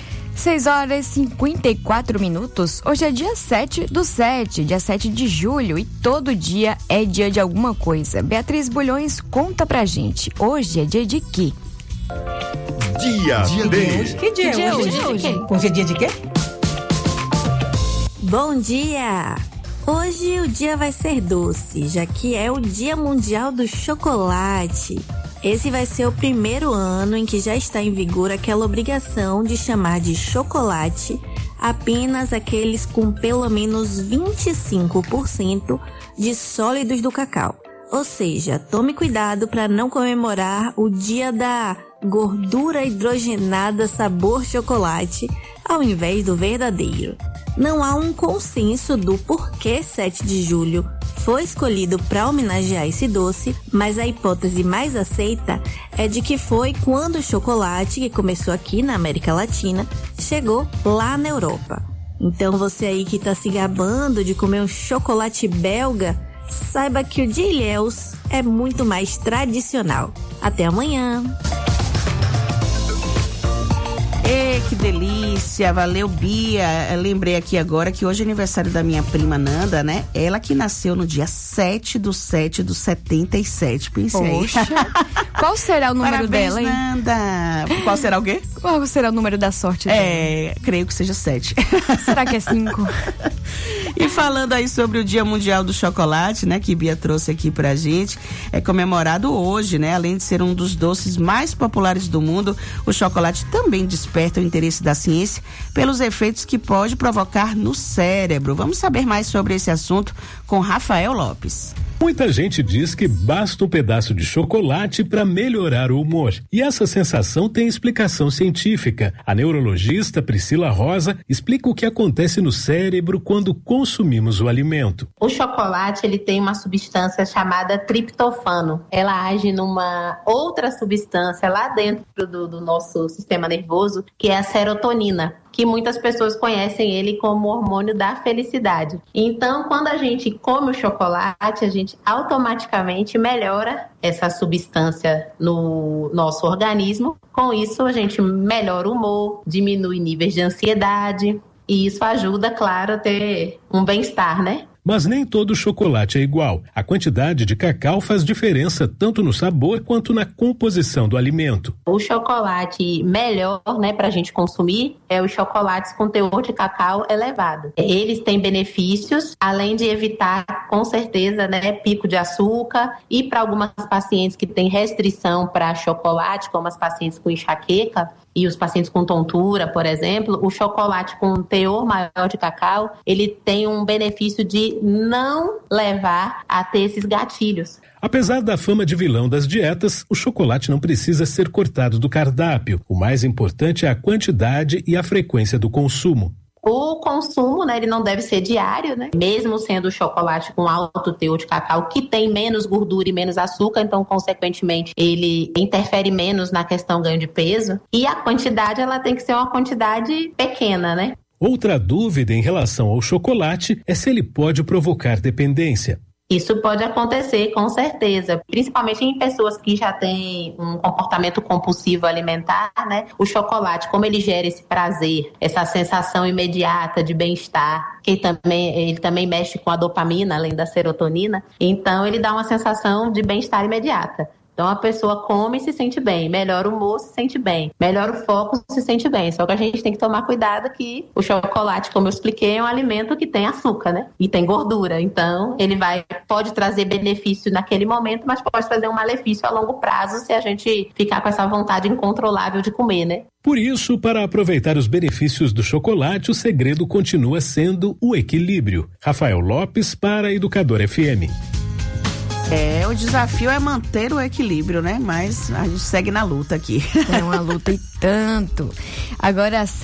6h54. Hoje é dia 7/7, dia 7 de julho, e todo dia é dia de alguma coisa. Beatriz Bulhões conta pra gente. Hoje é dia de quê? Dia D. Que dia é hoje? Hoje é dia de quê? Bom dia! Hoje o dia vai ser doce, já que é o Dia Mundial do Chocolate. Esse vai ser o primeiro ano em que já está em vigor aquela obrigação de chamar de chocolate apenas aqueles com pelo menos 25% de sólidos do cacau. Ou seja, tome cuidado para não comemorar o dia da gordura hidrogenada sabor chocolate ao invés do verdadeiro. Não há um consenso do porquê 7 de julho foi escolhido para homenagear esse doce, mas a hipótese mais aceita é de que foi quando o chocolate, que começou aqui na América Latina, chegou lá na Europa. Então você aí que está se gabando de comer um chocolate belga, saiba que o de Ilhéus é muito mais tradicional. Até amanhã! Que delícia, valeu, Bia. Eu lembrei aqui agora que hoje é aniversário da minha prima Nanda, né? Ela que nasceu no dia 7/7/77. Pensei. Poxa. Qual será o número Parabéns, dela, hein? Nanda. Qual será o quê? Qual será o número da sorte dela? Creio que seja 7. Será que é 5? E falando aí sobre o Dia Mundial do Chocolate, né, que Bia trouxe aqui pra gente, é comemorado hoje, né? Além de ser um dos doces mais populares do mundo, o chocolate também desperta o interesse da ciência pelos efeitos que pode provocar no cérebro. Vamos saber mais sobre esse assunto com Rafael Lopes. Muita gente diz que basta um pedaço de chocolate para melhorar o humor. E essa sensação tem explicação científica. A neurologista Priscila Rosa explica o que acontece no cérebro quando consumimos o alimento. O chocolate, ele tem uma substância chamada triptofano. Ela age numa outra substância lá dentro do nosso sistema nervoso, que é a serotonina, que muitas pessoas conhecem ele como hormônio da felicidade. Então, quando a gente come o chocolate, a gente automaticamente melhora essa substância no nosso organismo. Com isso, a gente melhora o humor, diminui níveis de ansiedade e isso ajuda, claro, a ter um bem-estar, né? Mas nem todo chocolate é igual. A quantidade de cacau faz diferença tanto no sabor quanto na composição do alimento. O chocolate melhor, né, para a gente consumir é os chocolates com teor de cacau elevado. Eles têm benefícios, além de evitar, com certeza, né, pico de açúcar. E para algumas pacientes que têm restrição para chocolate, como as pacientes com enxaqueca, e os pacientes com tontura, por exemplo, o chocolate com teor maior de cacau, ele tem um benefício de não levar a ter esses gatilhos. Apesar da fama de vilão das dietas, o chocolate não precisa ser cortado do cardápio. O mais importante é a quantidade e a frequência do consumo. O consumo, né, ele não deve ser diário, né? Mesmo sendo o chocolate com alto teor de cacau, que tem menos gordura e menos açúcar, então, consequentemente, ele interfere menos na questão ganho de peso. E a quantidade, ela tem que ser uma quantidade pequena, né? Outra dúvida em relação ao chocolate é se ele pode provocar dependência. Isso pode acontecer, com certeza, principalmente em pessoas que já têm um comportamento compulsivo alimentar, né? O chocolate, como ele gera esse prazer, essa sensação imediata de bem-estar, que ele também mexe com a dopamina, além da serotonina, então ele dá uma sensação de bem-estar imediata. Então a pessoa come e se sente bem, melhora o humor, se sente bem, melhora o foco, se sente bem. Só que a gente tem que tomar cuidado que o chocolate, como eu expliquei, é um alimento que tem açúcar, né? E tem gordura. Então ele pode trazer benefício naquele momento, mas pode trazer um malefício a longo prazo se a gente ficar com essa vontade incontrolável de comer, né? Por isso, para aproveitar os benefícios do chocolate, o segredo continua sendo o equilíbrio. Rafael Lopes para Educador FM. O desafio é manter o equilíbrio, né? Mas a gente segue na luta aqui. É uma luta e tanto. Agora, às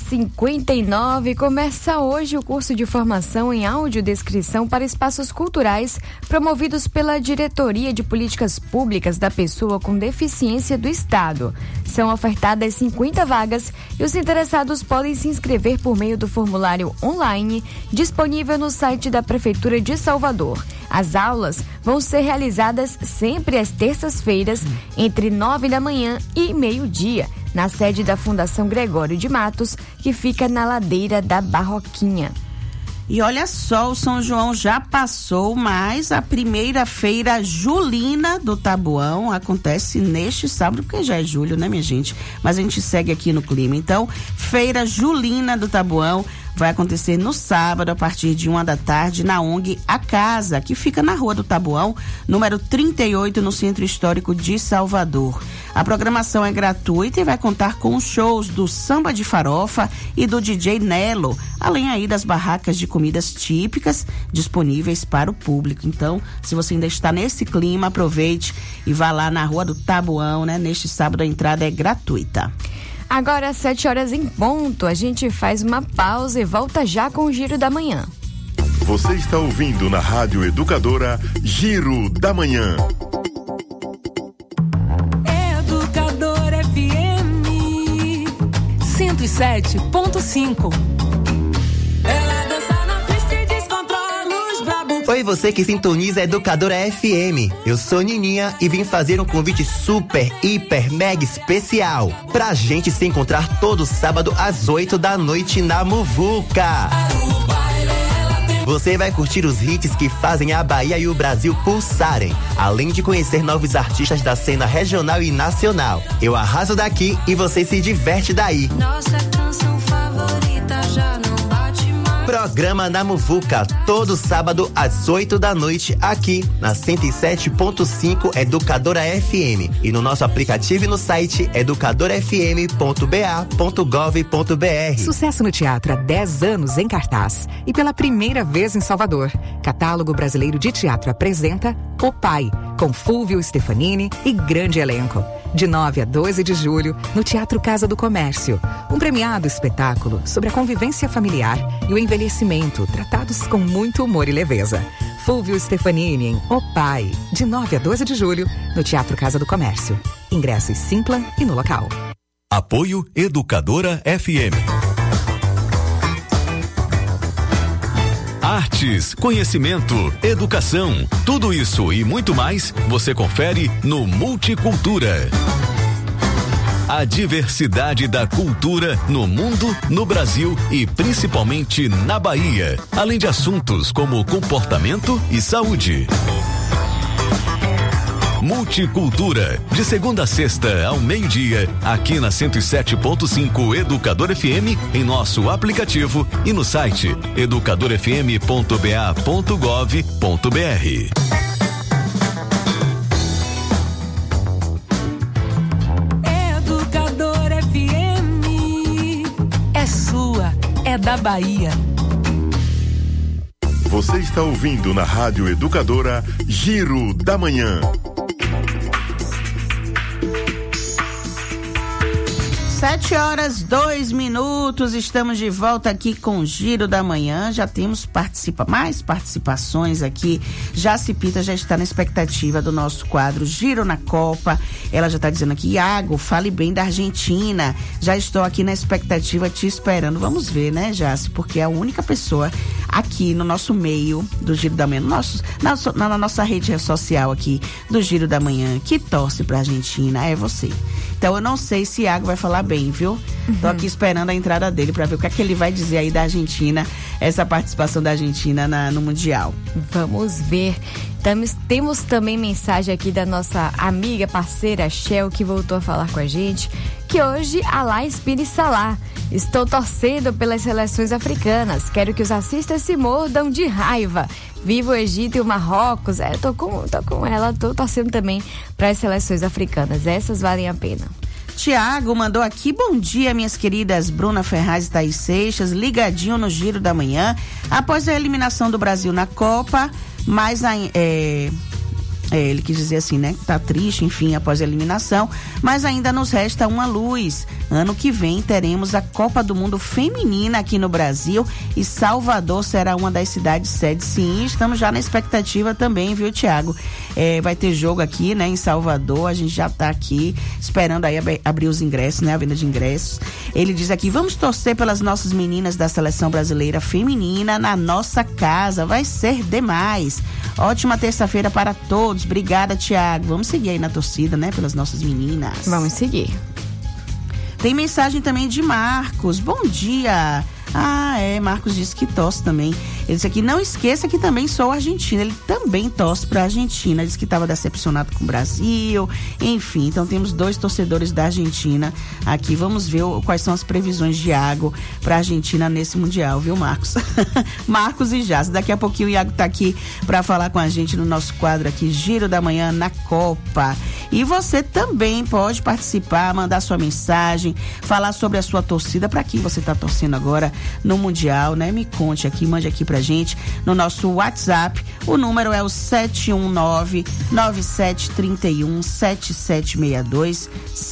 6h59, começa hoje o curso de formação em audiodescrição para espaços culturais, promovidos pela Diretoria de Políticas Públicas da Pessoa com Deficiência do Estado. São ofertadas 50 vagas e os interessados podem se inscrever por meio do formulário online, disponível no site da Prefeitura de Salvador. As aulas vão ser realizadas sempre às terças-feiras, entre 9 da manhã e meio-dia, na sede da Fundação Gregório de Matos, que fica na ladeira da Barroquinha. E olha só, o São João já passou, mas a primeira feira julina do Tabuão acontece neste sábado, porque já é julho, né, minha gente? Mas a gente segue aqui no clima. Então, feira julina do Tabuão vai acontecer no sábado, a partir de 1 da tarde, na ONG A Casa, que fica na Rua do Tabuão, número 38, no Centro Histórico de Salvador. A programação é gratuita e vai contar com os shows do Samba de Farofa e do DJ Nelo, além aí das barracas de comidas típicas disponíveis para o público. Então, se você ainda está nesse clima, aproveite e vá lá na Rua do Tabuão, né? Neste sábado a entrada é gratuita. Agora, às 7h em ponto, a gente faz uma pausa e volta já com o Giro da Manhã. Você está ouvindo na Rádio Educadora Giro da Manhã. Educadora FM 107.5. Ela dança na pista e descontrola os brabo Oi, você que sintoniza a Educadora FM. Eu sou Nininha e vim fazer um convite super, hiper, mega especial pra gente se encontrar todo sábado às 8 da noite na Muvuca. Você vai curtir os hits que fazem a Bahia e o Brasil pulsarem, além de conhecer novos artistas da cena regional e nacional. Eu arraso daqui e você se diverte daí. Nossa canção favorita já não bate mais. Programa na Muvuca, todo sábado às 8 da noite, aqui na 107.5 Educadora FM e no nosso aplicativo e no site educadorafm.ba.gov.br. Sucesso no teatro há 10 anos em cartaz e pela primeira vez em Salvador. Catálogo Brasileiro de Teatro apresenta O Pai, com Fúvio Stefanini e grande elenco. De 9 a 12 de julho, no Teatro Casa do Comércio. Um premiado espetáculo sobre a convivência familiar e o envelhecimento, tratados com muito humor e leveza. Fúvio Stefanini em O Pai, de 9 a 12 de julho, no Teatro Casa do Comércio. Ingressos Simpla e no local. Apoio Educadora FM. Artes, conhecimento, educação, tudo isso e muito mais você confere no Multicultura. A diversidade da cultura no mundo, no Brasil e principalmente na Bahia, além de assuntos como comportamento e saúde. Multicultura, de segunda a sexta ao meio-dia, aqui na 107.5 Educador FM, em nosso aplicativo e no site educadorfm.ba.gov.br. Educador FM é sua, é da Bahia. Você está ouvindo na Rádio Educadora Giro da Manhã. 7h02, estamos de volta aqui com o Giro da Manhã. Já temos mais participações aqui. Jacipita já está na expectativa do nosso quadro Giro na Copa. Ela já está dizendo aqui, Iago, fale bem da Argentina. Já estou aqui na expectativa, te esperando. Vamos ver, né, Jaci? Porque é a única pessoa aqui no nosso meio do Giro da Manhã, na nossa rede social aqui do Giro da Manhã, que torce pra Argentina, é você. Então eu não sei se Iago vai falar bem, viu? Tô aqui esperando a entrada dele para ver o que é que ele vai dizer aí da Argentina, essa participação da Argentina no Mundial. Vamos ver. Temos também mensagem aqui da nossa amiga, parceira Shell, que voltou a falar com a gente, que hoje Alá Espírito Salah. Estou torcendo pelas seleções africanas. Quero que os assistas se mordam de raiva. Viva o Egito e o Marrocos. Tô com ela, tô torcendo também para as seleções africanas. Essas valem a pena. Tiago mandou aqui, bom dia, minhas queridas Bruna Ferraz e Thaís Seixas, ligadinho no Giro da Manhã. Após a eliminação do Brasil na Copa, mas ele quis dizer assim, né? Tá triste, enfim, após a eliminação, mas ainda nos resta uma luz. Ano que vem teremos a Copa do Mundo Feminina aqui no Brasil e Salvador será uma das cidades sedes. Sim, estamos já na expectativa também, viu, Tiago? Vai ter jogo aqui, né, em Salvador, a gente já tá aqui esperando aí abrir os ingressos, né, a venda de ingressos. Ele diz aqui, vamos torcer pelas nossas meninas da Seleção Brasileira Feminina na nossa casa, vai ser demais. Ótima terça-feira para todos. Obrigada, Tiago. Vamos seguir aí na torcida, né? Pelas nossas meninas. Vamos seguir. Tem mensagem também de Marcos. Bom dia. Marcos disse que torce também. Ele disse aqui, não esqueça que também sou argentino. Ele também torce pra Argentina. Ele disse que estava decepcionado com o Brasil. Enfim, então temos 2 torcedores da Argentina aqui. Vamos ver quais são as previsões de Iago pra Argentina nesse Mundial, viu, Marcos? Marcos e Jazz. Daqui a pouquinho o Iago tá aqui pra falar com a gente no nosso quadro aqui, Giro da Manhã na Copa. E você também pode participar, mandar sua mensagem, falar sobre a sua torcida, pra quem você tá torcendo agora no Mundial, né? Me conte aqui, mande aqui pra gente no nosso WhatsApp. O número é o 719-9731-7762.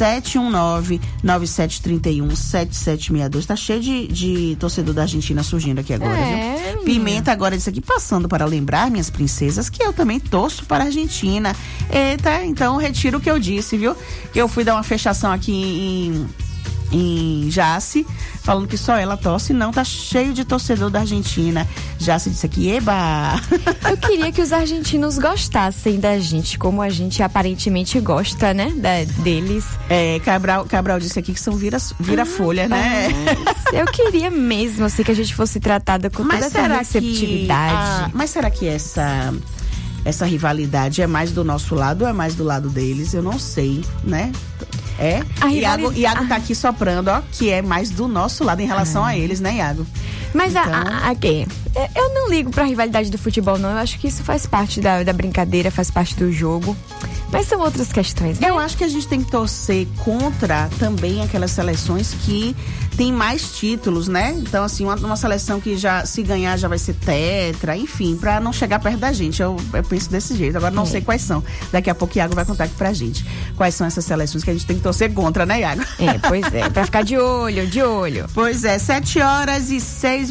719-9731-7762. Tá cheio de torcedor da Argentina surgindo aqui agora, viu? Pimenta agora disse aqui, passando para lembrar, minhas princesas, que eu também torço para a Argentina. Eita, então retiro o que eu disse, viu? Que eu fui dar uma fechação aqui em Jace, falando que só ela torce, não, tá cheio de torcedor da Argentina. Jace disse aqui, eba! Eu queria que os argentinos gostassem da gente, como a gente aparentemente gosta, né, deles. Cabral disse aqui que são vira-folha, né? Eu queria mesmo, assim, que a gente fosse tratada com toda essa receptividade. Mas será que essa rivalidade é mais do nosso lado ou é mais do lado deles? Eu não sei, né? Iago tá aqui soprando, ó, que é mais do nosso lado em relação a eles, né, Iago? Mas eu não ligo pra rivalidade do futebol, não. Eu acho que isso faz parte da brincadeira, faz parte do jogo. Mas são outras questões, né? Eu acho que a gente tem que torcer contra também aquelas seleções que tem mais títulos, né? Então, assim, uma seleção que já, se ganhar, já vai ser tetra, enfim, pra não chegar perto da gente. Eu penso desse jeito. Agora não sei quais são. Daqui a pouco o Iago vai contar aqui pra gente. Quais são essas seleções que a gente tem que torcer contra, né, Iago? Pois é, pra ficar de olho. Pois é, 7h06.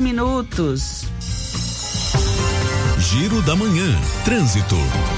Giro da Manhã, trânsito.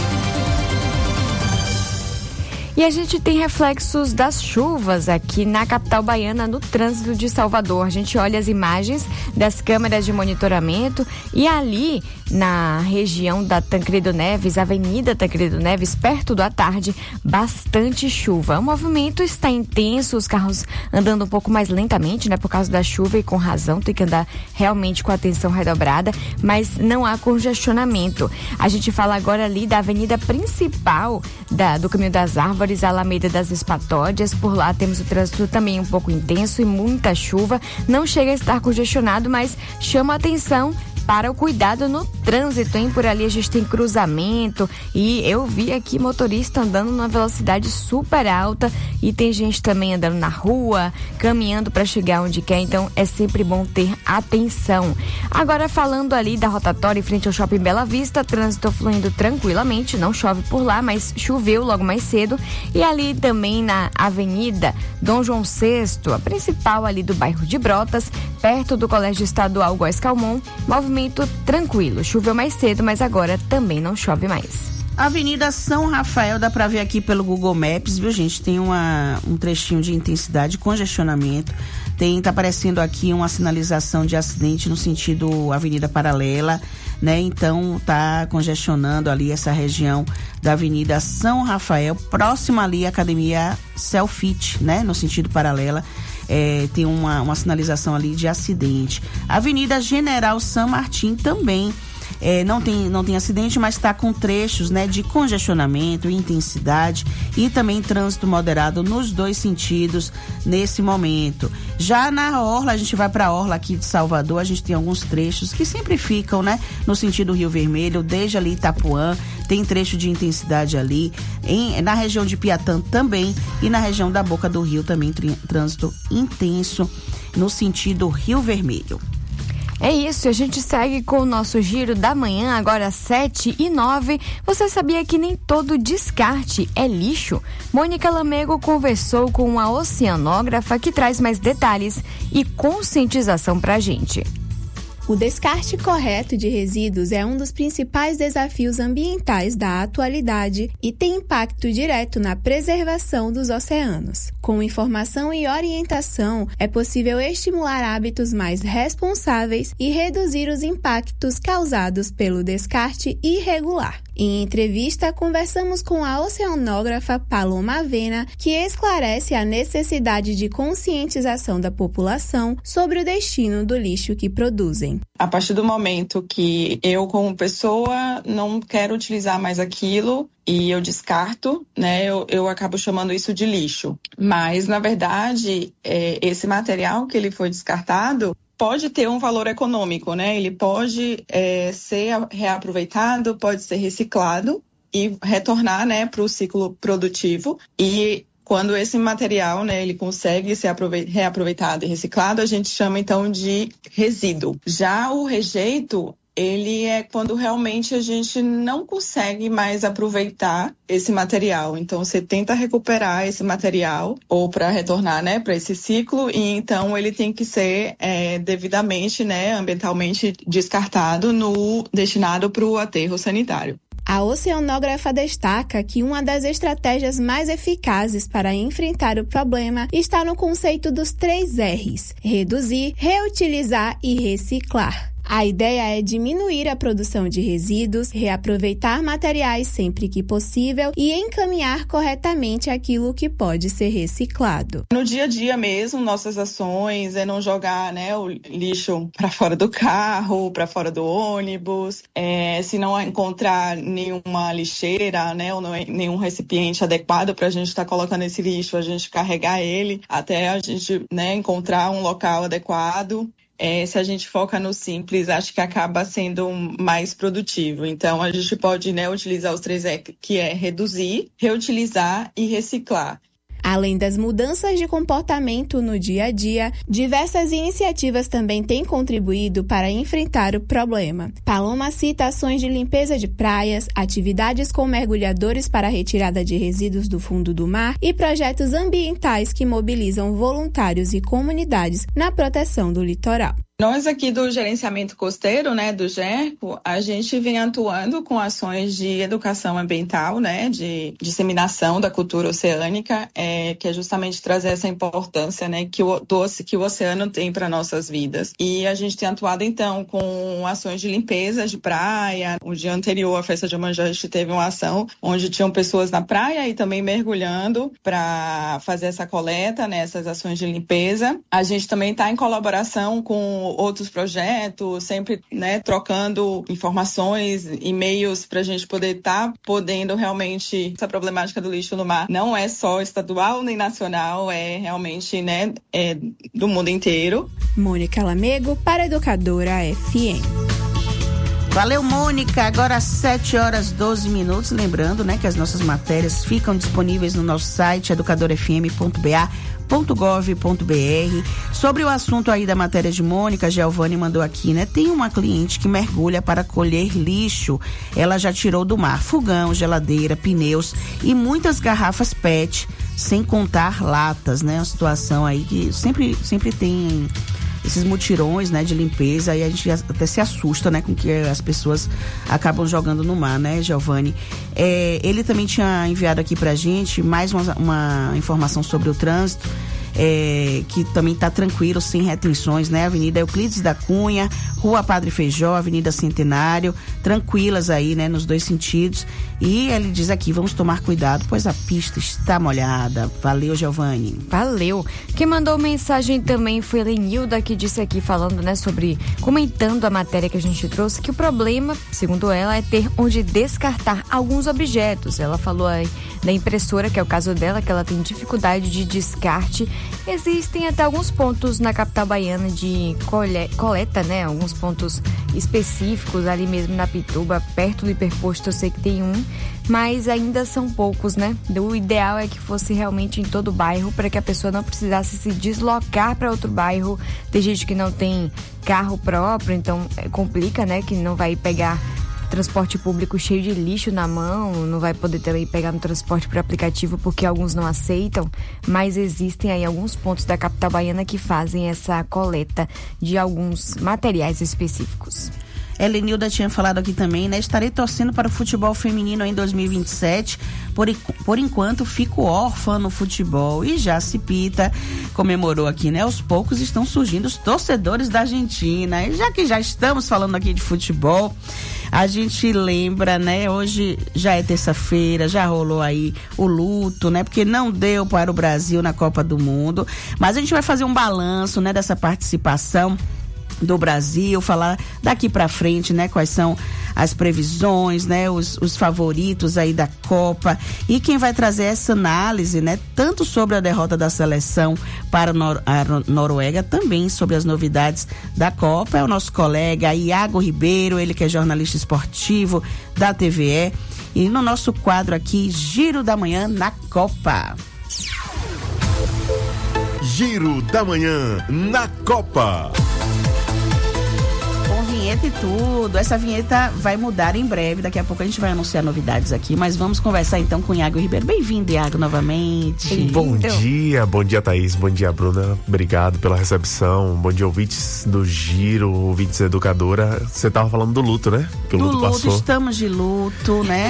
E a gente tem reflexos das chuvas aqui na capital baiana, no trânsito de Salvador. A gente olha as imagens das câmeras de monitoramento e ali na região da Tancredo Neves, Avenida Tancredo Neves, perto da tarde, bastante chuva. O movimento está intenso, os carros andando um pouco mais lentamente, né, por causa da chuva, e com razão, tem que andar realmente com atenção redobrada, mas não há congestionamento. A gente fala agora ali da avenida principal do Caminho das Árvores, a Alameda das Espatódias. Por lá temos o trânsito também um pouco intenso e muita chuva. Não chega a estar congestionado, mas chama a atenção para o cuidado no trânsito, hein? Por ali a gente tem cruzamento e eu vi aqui motorista andando numa velocidade super alta e tem gente também andando na rua, caminhando para chegar onde quer, então é sempre bom ter atenção. Agora, falando ali da rotatória em frente ao Shopping Bela Vista, trânsito fluindo tranquilamente, não chove por lá, mas choveu logo mais cedo. E ali também na Avenida Dom João VI, a principal ali do bairro de Brotas, perto do Colégio Estadual Góes Calmon, movimento tranquilo. Choveu mais cedo, mas agora também não chove mais. Avenida São Rafael, dá pra ver aqui pelo Google Maps, viu, gente? Tem um trechinho de intensidade, congestionamento. Tá aparecendo aqui uma sinalização de acidente no sentido Avenida Paralela, né? Então tá congestionando ali essa região da Avenida São Rafael, próxima ali à Academia Selfit, né? No sentido paralela. Tem uma sinalização ali de acidente. Avenida General San Martín também não tem acidente, mas está com trechos, né, de congestionamento, intensidade e também trânsito moderado nos dois sentidos nesse momento. Já na Orla, a gente vai para a Orla aqui de Salvador, a gente tem alguns trechos que sempre ficam, né, no sentido Rio Vermelho, desde ali Itapuã, tem trecho de intensidade ali, na região de Piatã também, e na região da Boca do Rio também trânsito intenso no sentido Rio Vermelho. É isso, a gente segue com o nosso Giro da Manhã, agora 7h09. Você sabia que nem todo descarte é lixo? Mônica Lamego conversou com uma oceanógrafa que traz mais detalhes e conscientização pra gente. O descarte correto de resíduos é um dos principais desafios ambientais da atualidade e tem impacto direto na preservação dos oceanos. Com informação e orientação, é possível estimular hábitos mais responsáveis e reduzir os impactos causados pelo descarte irregular. Em entrevista, conversamos com a oceanógrafa Paloma Avena, que esclarece a necessidade de conscientização da população sobre o destino do lixo que produzem. A partir do momento que eu, como pessoa, não quero utilizar mais aquilo e eu descarto, né, eu acabo chamando isso de lixo. Mas, na verdade, esse material que ele foi descartado pode ter um valor econômico, né? Ele pode ser reaproveitado, pode ser reciclado e retornar, né, para o ciclo produtivo. E quando esse material, né, ele consegue ser reaproveitado e reciclado, a gente chama então de resíduo. Já o rejeito, ele é quando realmente a gente não consegue mais aproveitar esse material. Então, você tenta recuperar esse material ou para retornar, né, para esse ciclo, e então ele tem que ser devidamente, né, ambientalmente descartado destinado para o aterro sanitário. A oceanógrafa destaca que uma das estratégias mais eficazes para enfrentar o problema está no conceito dos 3 R's: reduzir, reutilizar e reciclar. A ideia é diminuir a produção de resíduos, reaproveitar materiais sempre que possível e encaminhar corretamente aquilo que pode ser reciclado. No dia a dia mesmo, nossas ações é não jogar, né, o lixo para fora do carro, para fora do ônibus. Se não encontrar nenhuma lixeira, né, ou nenhum recipiente adequado para a gente estar colocando esse lixo, a gente carregar ele até a gente, né, encontrar um local adequado. Se a gente foca no simples, acho que acaba sendo mais produtivo. Então, a gente pode, né, utilizar os 3 E, que é reduzir, reutilizar e reciclar. Além das mudanças de comportamento no dia a dia, diversas iniciativas também têm contribuído para enfrentar o problema. Paloma cita ações de limpeza de praias, atividades com mergulhadores para a retirada de resíduos do fundo do mar e projetos ambientais que mobilizam voluntários e comunidades na proteção do litoral. Nós aqui do Gerenciamento Costeiro, né, do GERCO, a gente vem atuando com ações de educação ambiental, né, de disseminação da cultura oceânica, que é justamente trazer essa importância, né, que o oceano tem para nossas vidas. E a gente tem atuado, então, com ações de limpeza de praia. O dia anterior à festa de Iemanjá, a gente teve uma ação onde tinham pessoas na praia e também mergulhando para fazer essa coleta, né, essas ações de limpeza. A gente também está em colaboração com outros projetos, sempre, né, trocando informações, e-mails para a gente poder podendo realmente, essa problemática do lixo no mar não é só estadual nem nacional, é realmente, né, do mundo inteiro. Mônica Lamego para Educadora FM. Valeu, Mônica. Agora 7h12. Lembrando, né, que as nossas matérias ficam disponíveis no nosso site educadorfm.ba.gov.br. Sobre o assunto aí da matéria de Mônica, Giovanni mandou aqui, né? Tem uma cliente que mergulha para colher lixo. Ela já tirou do mar fogão, geladeira, pneus e muitas garrafas PET, sem contar latas, né? Uma situação aí que sempre tem esses mutirões, né, de limpeza, aí a gente até se assusta, né, com o que as pessoas acabam jogando no mar, né, Giovanni? Ele também tinha enviado aqui pra gente mais uma informação sobre o trânsito, que também está tranquilo, sem retenções, né? Avenida Euclides da Cunha, Rua Padre Feijó, Avenida Centenário, tranquilas aí, né, nos 2 sentidos. E ele diz aqui, vamos tomar cuidado, pois a pista está molhada. Valeu, Giovanni. Valeu. Quem mandou mensagem também foi a Lenilda, que disse aqui, falando, né, comentando a matéria que a gente trouxe, que o problema, segundo ela, é ter onde descartar alguns objetos. Ela falou aí da impressora, que é o caso dela, que ela tem dificuldade de descarte. Existem até alguns pontos na capital baiana de coleta, né? Alguns pontos específicos ali mesmo na Pituba, perto do hiperposto, eu sei que tem um, mas ainda são poucos, né? O ideal é que fosse realmente em todo o bairro, para que a pessoa não precisasse se deslocar para outro bairro. Tem gente que não tem carro próprio, então complica, né? Que não vai pegar transporte público cheio de lixo na mão, não vai poder também pegar no transporte por aplicativo, porque alguns não aceitam, mas existem aí alguns pontos da capital baiana que fazem essa coleta de alguns materiais específicos. Helenilda tinha falado aqui também, né? Estarei torcendo para o futebol feminino em 2027. Por enquanto, fico órfã no futebol. E já Cipita comemorou aqui, né? Aos poucos estão surgindo os torcedores da Argentina. E já que já estamos falando aqui de futebol, a gente lembra, né? Hoje já é terça-feira, já rolou aí o luto, né? Porque não deu para o Brasil na Copa do Mundo. Mas a gente vai fazer um balanço, né? Dessa participação do Brasil, falar daqui para frente, né, quais são as previsões, né, os favoritos aí da Copa, e quem vai trazer essa análise, né, tanto sobre a derrota da seleção para a Noruega, também sobre as novidades da Copa, é o nosso colega Iago Ribeiro, ele que é jornalista esportivo da TVE, e no nosso quadro aqui, Giro da Manhã na Copa. Giro da Manhã na Copa. vinheta e tudo. Essa vinheta vai mudar em breve. Daqui a pouco a gente vai anunciar novidades aqui. Mas vamos conversar então com o Iago Ribeiro. Bem-vindo, Iago, novamente. Bom dia, Thaís. Bom dia, Bruna. Obrigado pela recepção. Bom dia, ouvintes do Giro, ouvintes Educadora. Você tava falando do luto, né? Que o luto passou. Estamos de luto, né?